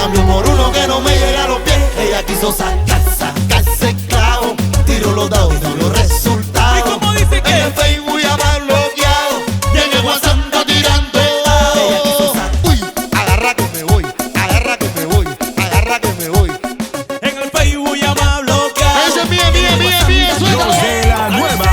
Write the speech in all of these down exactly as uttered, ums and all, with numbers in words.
cambio por uno que no me llega a los pies. Ella quiso sacar, sacarse clavo, tiró los dados y no dio resultado. ¿Y cómo dice que? En el Facebook ya me ha bloqueado y en el WhatsApp está tirando. Ella quiso sacar. Uy, agarra que me voy, agarra que me voy, agarra que me voy. En el Facebook ya me ha bloqueado. Ese es mía, mía, mía, mía, suéltalo. De la nueva.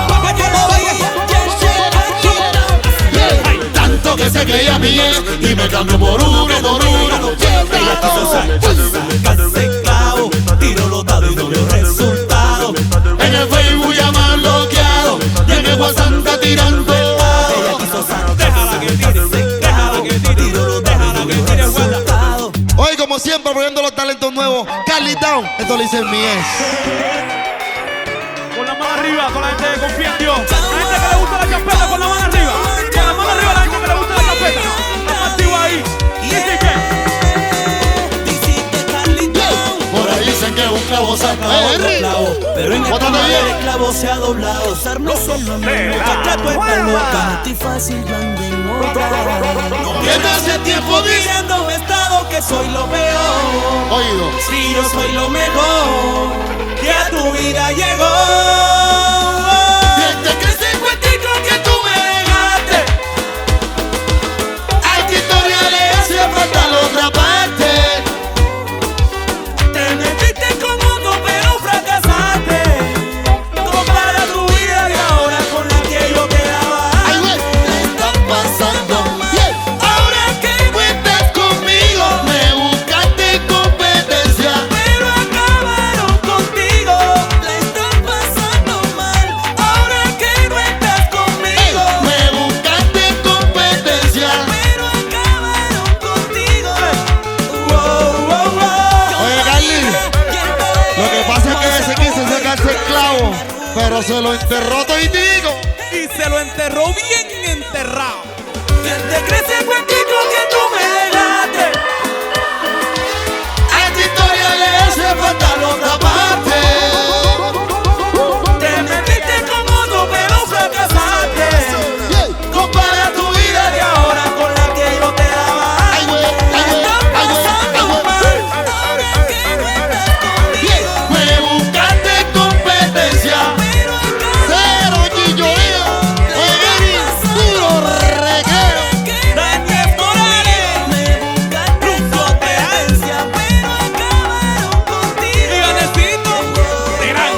Tanto que se creía mía y me cambió por uno, por uno. Ella quiso sacarse clavo, tiró los dados y no dio resultado. En el Facebook ya me ha bloqueado y en el WhatsApp está tirando. Ella quiso sacar, déjala que tire, déjala que tire, déjala que tire el resultado. Hoy como siempre apoyando los talentos nuevos, Carly Town, esto lo dice mi ex. Con la mano arriba, con la gente que confía en Dios. La gente que le gusta la champeta, con la mano arriba. Con la mano arriba, la gente que le gusta la champeta. Estamos activos ahí. Dice que. Por ahí dicen que un clavo saca otro clavo, pero en esta madre el clavo se ha doblado. No solo me loca, tú estás loca. Estoy fácil, yo ando en otra. Desde hace tiempo Diciéndome estado que soy lo peor. oído. Si yo soy lo mejor que a tu vida llegó. Desde que ese cuentico que tú me dejaste, hay que historia le hace falta la otra parte. Te metiste con otro pero fracasaste. Compara tu vida y ahora con la que yo te daba. Ay, güey, te están pasando mal. Ahora que no estás conmigo, me buscaste competencia. Pero acabaron contigo. La están pasando mal. Ahora que no estás conmigo. Me buscaste competencia. Pero acabaron contigo. Wow, wow, wow. Oye, Carly, lo que pasa es que ese quiso sacarse el clavo, pero se lo enterró toditico. Y se lo enterró bien enterrado. ¿Quién te cree ese cuentico que tú me dejaste? A esta historia le hace falta la otra parte. Te metiste con otro pero fracasaste. Compara tu vida Y ahora con la que yo te daba. Ay, güey, ay, güey, Estás ay, güey, pasando ay, güey. mal. Ahora que no estás conmigo. Me buscaste competencia. Pero Cero chilloneo. Oye, duro reguero. Daniel Morales. Me buscaste competencia. Pero acabaron contigo. Y Vanecito, serán.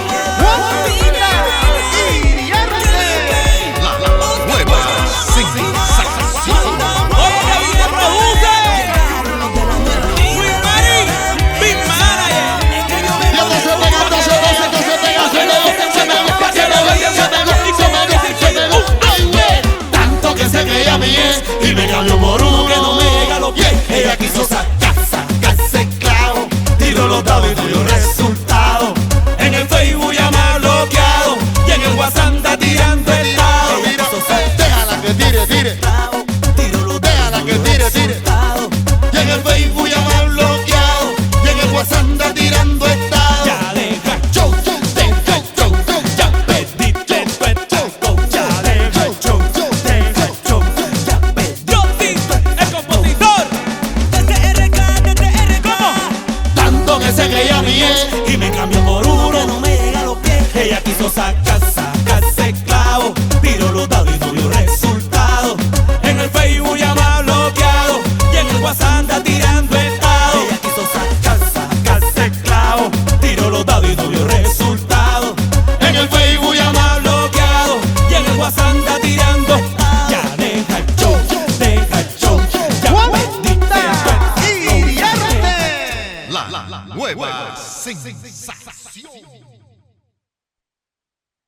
Oye, bien produce. Luis Mari, Big Manager. Y entonces se pega, entonces se pega, se pega, se pega, se pega, se pega, se pega, se pega, se pega. Ay, güey, tanto que se creía mi ex y me cambió por uno que no me llega a los pies. Ella quiso sacar, sacarse clavo, tiró los dados y no dio resultado. En el Facebook ya me ha bloqueado y en el WhatsApp está tirando el lado. Mira, déjala que tire, tire. Déjala que tire, tire. Y en el Facebook ya me ha bloqueado y en el WhatsApp anda tirando estado. Ya deja, Show, show, deja el show, ya perdiste tu estado. Ya deja el show, deja el show. Ya perdí. Yo sí, el compositor. Desde R K, desde R K. tanto que se creía mi ex y me cambió por Que uno. no me llega a los pies. Ella quiso sacar, sacarse clavo, tiró los dados y no dio resultado. En el Facebook ya me ha bloqueado y en el WhatsApp anda tirando estado. Ella quiso sacar, Sacarse clavo, tiró los dados y no dio resultado. En el Facebook ya me ha bloqueado y en el WhatsApp anda tirando. Ya deja el show, deja el show. Ya perdiste tu estado. La nueva sensación.